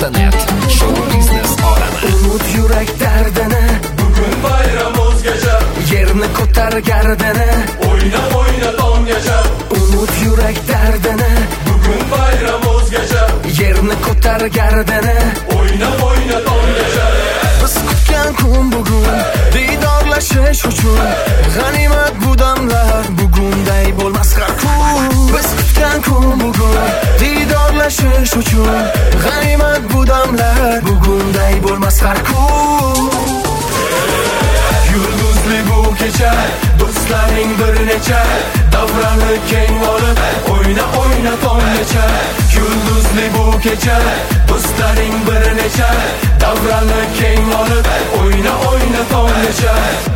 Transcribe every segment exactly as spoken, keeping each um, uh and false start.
nuqta net Show biznes olami. Unut yurak dardini, Bugun bayram o'zgacha, yerni ko'tar gardini. o'yna o'yna tonggacha. Unut yurak dardini, Bugun bayram o'zgacha, yerni ko'tar gardini. o'yna o'yna tonggacha. Biz kutgan kun bugun, diydorlashish uchun. G'animat bu damlar, bugunday bo'lmas har kun. Biz kutgan kun bugun, diydorlashish uchun. G'animat bu damlar, bugunday bo'lmas har kun. Yulduzli bu kecha, do'stlaring bir necha, davrani keng olib, o'yna o'yna tonggacha. Yulduzli bu kecha, do'stlaring bir necha, davrani keng olib, o'yna o'yna tonggacha.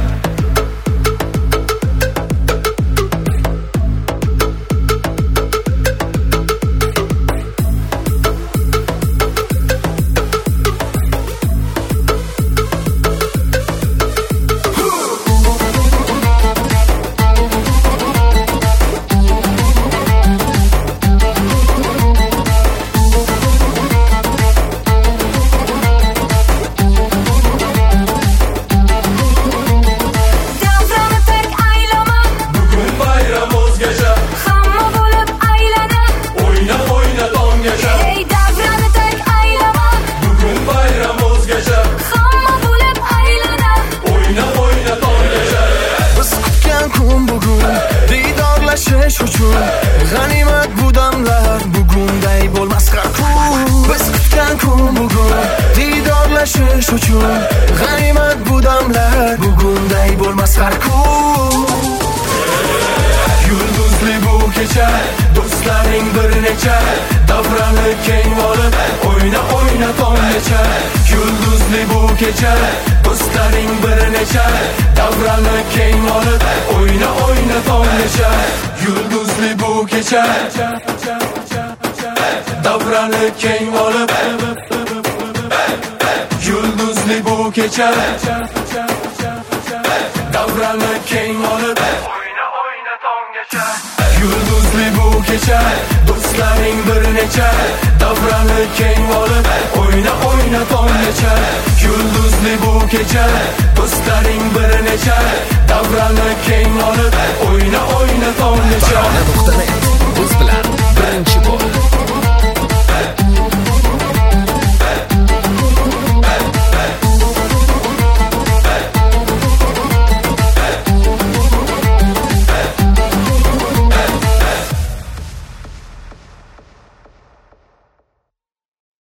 uchun g'animat bu damlar, bugunday bo'lmas har kun. Biz kutgan kun bugun, diydorlashish uchun. G'animat bu damlar, bugunday bo'lmas har kun. Yulduzli bu kecha, do'stlaring bir necha, davrani keng olib, o'yna o'yna tonggacha. Yulduzli bu kecha, do'stlaring bir necha, davrani keng olib, o'yna o'yna tonggacha. Yulduzli bu kecha, davrani keng olib, yulduzli bu kecha, davrani keng olib, o'yna o'yna tonggacha. Yulduzli bu kecha, do'stlaring bir necha, davrani keng olib, o'yna o'yna tonggacha. Yulduzli bu kecha, do'stlaring bir necha, davrani keng olib, o'yna o'yna tonggacha. Nuqta net